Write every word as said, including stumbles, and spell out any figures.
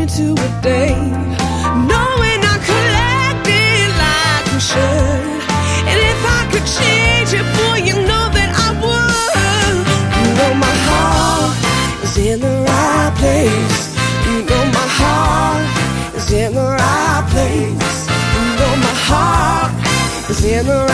into a day, knowing I collected like we should. And if I could change it, boy, you know that I would. You know my heart is in the right place. You know my heart is in the right place. You know my heart is in the